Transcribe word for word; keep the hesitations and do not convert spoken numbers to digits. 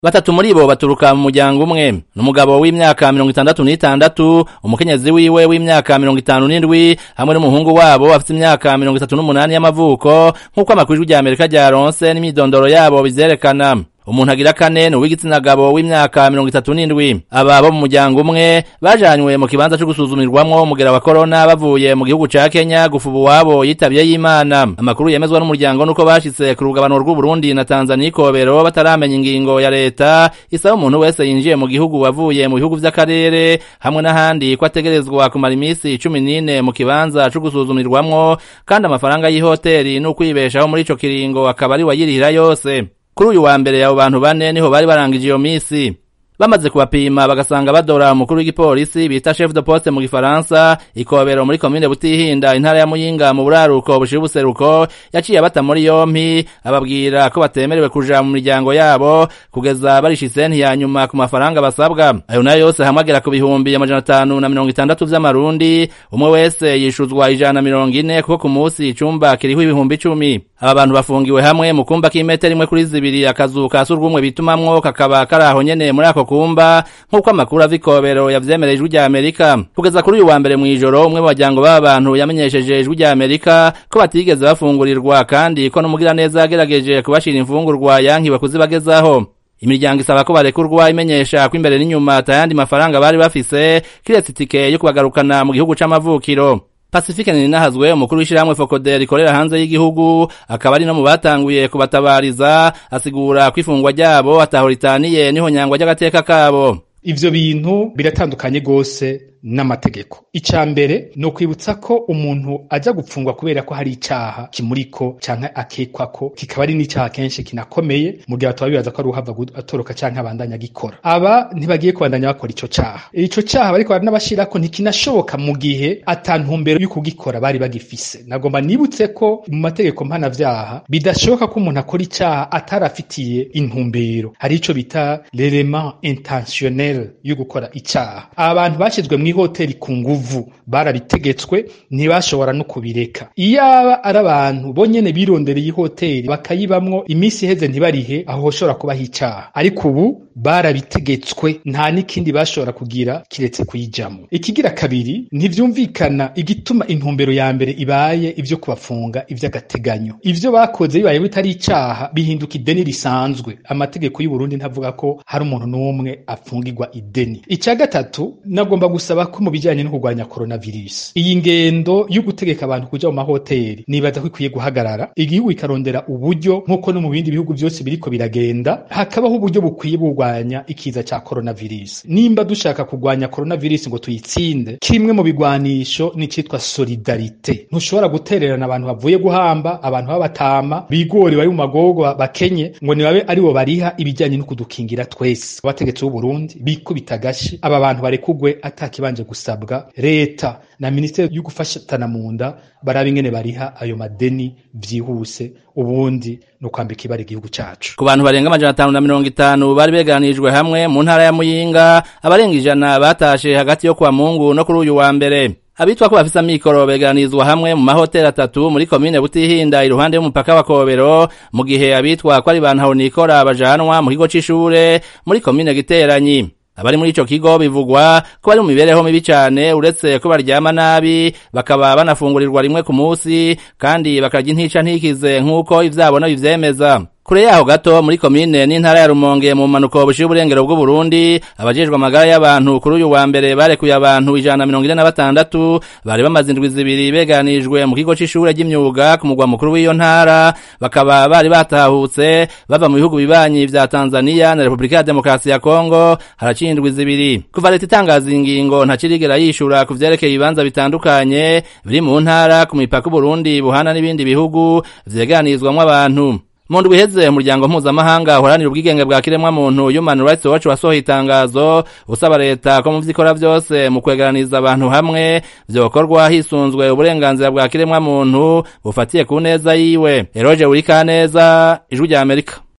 Batatu muri bo baturuka mu muryango umwe, n'umugabo w'imyaka mirongo itandatu n'itandatu, umukenyezi wiwe w'imyaka mirongo itanu n'indwi, hamwe n'umuhungu wabo afite imyaka mirongo itatu n'umunani y'amavuko, nk'uko amakuru y'Ijwi Amerika ryaronse n'imyidondoro yabo bizerekana. Umuntu agira kane ni uw'igitsina gabo w'imyaka mirongo itatu n'indwi. Aba bo mu muryango umwe bajanywe mu kibanza cyo gusuzumirwamwo umugera wa corona bavuye mu gihugu ca Kenya gufuba uwabo yitavye y'Imana. Amakuru yemezwa n'umuryango nuko bashitse ku rugabano rw'u Burundi na Tanzania Ikobero bataramenya ingingo ya leta isaba umuntu wese yinjiye mu gihugu wavuye mu bihugu vy'akarere hamwe n'ahandi ko ategerezwa kumara imisi cumi n'ine mu kibanza cyo gusuzumirwamwo, kandi amafaranga y'ihoteli n'ukwibeshaho muri ico kiringo akaba ari wayirihira yose. Kuri uyu wa mbere abo bantu bane niho bari barangije iyo misi. Bamaze kubapima bagasanga badora umukuru w'igipolisi bita chef de poste mu Gifaransa Ikobero muri commune Butihinda intara ya Muyinga mu buraruko bushira ubuseruko, yaciye abata muri yompi ababwira ko batemerewe kuja mu miryango yabo kugeza barishitse ya nyuma ku mafaranga basabwa. Ayo nayo yose hamagera ku bihumbi amajana atanu na mirongo itandatu vy'amarundi, umwe wese yishuzwa ijana na mirongo ine kuko ku musi icumba kiriho ibihumbi icumi. Aba bantu bafungiwe hamwe mu kumba k'imetero imwe kuri zibiri, akazu ka surwumwe bitumamwo kakaba karaho nyene muri ako kumba, nk'uko amakuru ava Ikobero yavyemereye Ijwi rya Amerika. Kugeza kuri uyu wa mbere mw'ijoro umwe mu bajyango b'aba bantu yamenyesheje Ijwi rya Amerika ko batigeze bafungurirwa, kandi ko n'umugira neza yagerageje kubashira imfungurwa yankiwe kuzibagezaho. Imiryango isaba ko barekurwa, imenyesha ko imbere n'inyuma atayandi mafaranga bari bafise kiretse itike yo kubagarukana mu gihugu c'amavukiro. Pacifique Ninahazwe umukuru w'ishiramwe Fokoder rikorera hanze y'igihugu akaba ari no mu batanguye kubatabariza, asigura kwifungwa ryabo atahoritaniye niho nyangwa ry'agateka kabo. Ivyo bintu biratandukanye gose n'amategeko. Ica mbere no kwibutsa ko umuntu aja gupfungwa kubera ko hari icaha kimuriko canke akekwa ko, kikaba ari n'icaha kenshi kinakomeye mu gihe atabibaza ko ari uhava atoroka canke abandanya gikora. Aba ntibagiye kubandanya bakora ico caha. Ico caha bariko n'abashirako ntikinashoboka mu gihe atantumbero y'ukugikora bari bagifise. Nagomba nibutse ko mu mategeko mpana vyaha bidashoboka ko umuntu akora icaha atarafitiye intumbero. Hari ico bita l'élément intentionnel yo gukora icaha. Abantu bashizwe mu hoteli ku nguvu barabitegetswe, ntibashobora no kubireka. Iyaba ari abantu bonyene birondereye hoteli bakayibamwo imisi heze ntibarihe, aho hoshobora kuba hicaha. Ariko ubu barabitegetswe, nta n'ikindi bashobora kugira kiretse kuyijamwo. Ikigira kabiri, ntivyumvikana igituma intumbero ya mbere ibaye ivyo kubafunga ivy'agateganyo. Ivyo bakoze bibaye bitari icaha bihinduka ideni risanzwe. Amategeko y'u Burundi ntavuga ko hari umuntu n'umwe afungirwa ideni. Ica gatatu, nagomba gusaba ko mu bijanye no kurwanya coronavirus, iyi ngendo yo gutegeka abantu kuja mu mahoteli nibaza ko ikwiye guhagarara, igihugu ikarondera uburyo nk'uko no mu bindi bihugu byose biriko biragenda, hakabaho uburyo bukwiye bugwanya ikiza ca coronavirus. Nimba dushaka kurwanya coronavirus ngo tuyitsinde, kimwe mu bigwanisho ni citwa solidarite. Ntushobora gutererana abantu bavuye guhamba, abantu b'abatama bigori bari mu magogo bakenye ngo nibabe ari bo bariha ibijanye no kudukingira twese. Abategetsi b'u Burundi bikubita gashi, aba bantu barekugwe atakibanje gusabwa leta na ministeri yo gufatana mu nda barabe ingene bariha ayo madeni vyihuse, ubundi no kwambika ibari igihugu cacu. Ku bantu barenga amajana atanu na mirongo itanu bari beganijwe hamwe mu ntara ya Muyinga, abarenga ijana batashe hagati yo kwa Mungu no kuri uyu wa mbere. Abitwa ko bafise amikoro beganizwa hamwe mu mahoteli atatu muri komine Butihinda iruhande y'umupaka wa Kobero, mu gihe abitwa ko ari bantu nikora bajanwa mu kigo c'ishure muri komine Giteranyi. Abari muri ico kigo bivugwa ko bari mu mibereho mibi cane, uretse ko baryama nabi bakaba banafungurirwa rimwe ku musi, kandi bakarya intica ntikize nk'uko ivyabona bivyemeza. Kure yaho gato muri komine n'intara ya Rumonge mu manuko bushira uburengero bw'u Burundi, abajejwe amagara y'abantu kuri uyu wa mbere barekuye abantu ijana na mirongo ine na batandatu bari bamaze indwi zibiri beganijwe mu kigo c'ishure ry'imyuga ku mugwa mukuru w'iyo ntara, bakaba bari batahutse bava mu bihugu bibanyi vya Tanzania na Republika ya Demokarasi ya Kongo haraciye indwi zibiri. Kuva leta itangaza ingingo ntacirigera yishura ku vyerekeye ibibanza bitandukanye biri mu ntara ku mipaka u Burundi buhana n'ibindi bihugu vyeganizwamwo abantu. Mu ndwi iheze umuryango mpuzamahanga uharanira ubwigenge bwa kiremwa muntu Human Rights Watch wasohoye itangazo usaba leta ko mu vyikora vyose mu kwegeraniza abantu hamwe vyokorwa hisunzwe uburenganzira bwa kiremwa muntu bufatiye ku neza yiwe. Eroje Urikaneza, Ijwi rya Amerika.